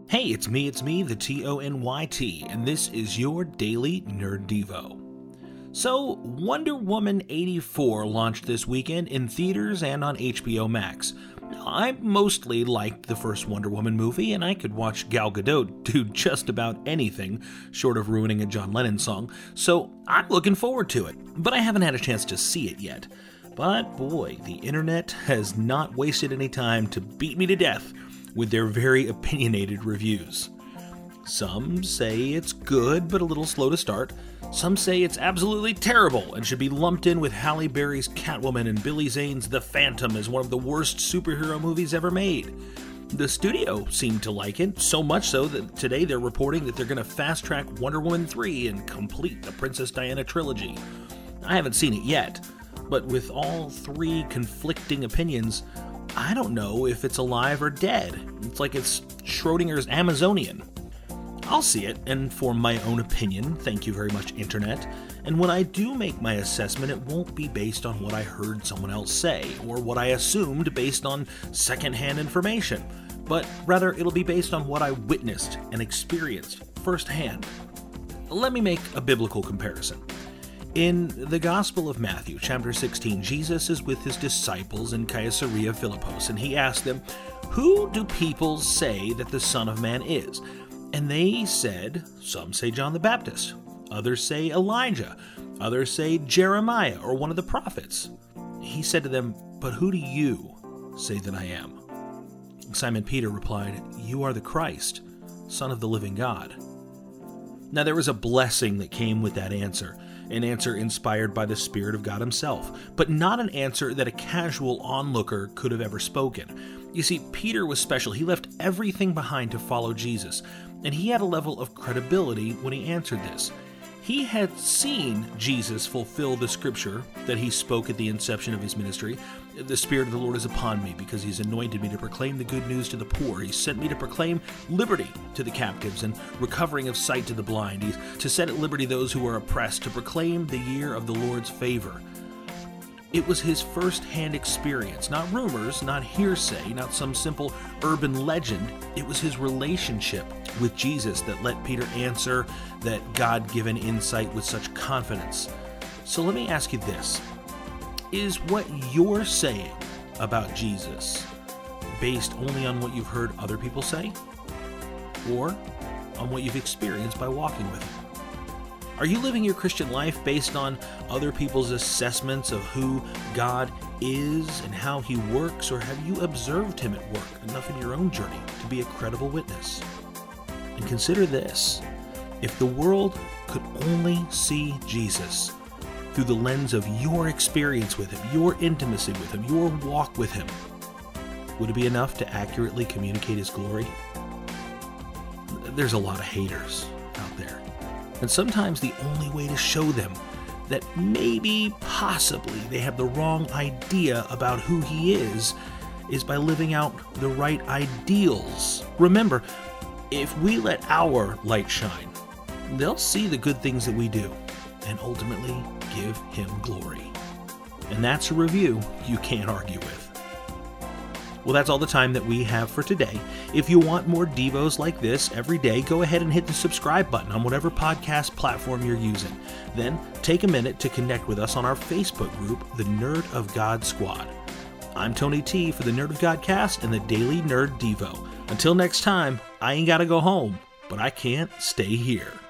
Hey, it's me, the TONYT, and this is your Daily Nerd Devo. So, Wonder Woman 84 launched this weekend in theaters and on HBO Max. Now, I mostly liked the first Wonder Woman movie, and I could watch Gal Gadot do just about anything, short of ruining a John Lennon song, so I'm looking forward to it, but I haven't had a chance to see it yet. But boy, the internet has not wasted any time to beat me to death with their very opinionated reviews. Some say it's good, but a little slow to start. Some say it's absolutely terrible and should be lumped in with Halle Berry's Catwoman and Billy Zane's The Phantom as one of the worst superhero movies ever made. The studio seemed to like it, so much so that today they're reporting that they're going to fast-track Wonder Woman 3 and complete the Princess Diana trilogy. I haven't seen it yet, but with all three conflicting opinions, I don't know if it's alive or dead. It's like it's Schrodinger's Amazonian. I'll see it and form my own opinion, thank you very much, Internet. And when I do make my assessment, it won't be based on what I heard someone else say, or what I assumed based on secondhand information, but rather it'll be based on what I witnessed and experienced firsthand. Let me make a biblical comparison. In the Gospel of Matthew, chapter 16, Jesus is with his disciples in Caesarea Philippos, and he asks them, "Who do people say that the Son of Man is?" And they said, some say John the Baptist, others say Elijah, others say Jeremiah or one of the prophets. He said to them, "But who do you say that I am?" Simon Peter replied, "You are the Christ, Son of the living God." Now there was a blessing that came with that answer, an answer inspired by the Spirit of God himself, but not an answer that a casual onlooker could have ever spoken. You see, Peter was special. He left everything behind to follow Jesus, and he had a level of credibility when he answered this. He had seen Jesus fulfill the scripture that he spoke at the inception of his ministry. "The Spirit of the Lord is upon me, because he's anointed me to proclaim the good news to the poor. He sent me to proclaim liberty to the captives and recovering of sight to the blind. He's to set at liberty those who are oppressed, to proclaim the year of the Lord's favor." It was his first-hand experience, not rumors, not hearsay, not some simple urban legend. It was his relationship with Jesus that let Peter answer that God-given insight with such confidence. So let me ask you this. Is what you're saying about Jesus based only on what you've heard other people say? Or on what you've experienced by walking with him? Are you living your Christian life based on other people's assessments of who God is and how he works, or have you observed him at work enough in your own journey to be a credible witness? And consider this. If the world could only see Jesus through the lens of your experience with him, your intimacy with him, your walk with him, would it be enough to accurately communicate his glory? There's a lot of haters out there. And sometimes the only way to show them that maybe, possibly, they have the wrong idea about who he is by living out the right ideals. Remember, if we let our light shine, they'll see the good things that we do and ultimately give him glory. And that's a review you can't argue with. Well, that's all the time that we have for today. If you want more Devos like this every day, go ahead and hit the subscribe button on whatever podcast platform you're using. Then take a minute to connect with us on our Facebook group, the Nerd of God Squad. I'm Tony T for the Nerd of God Cast and the Daily Nerd Devo. Until next time, I ain't gotta go home, but I can't stay here.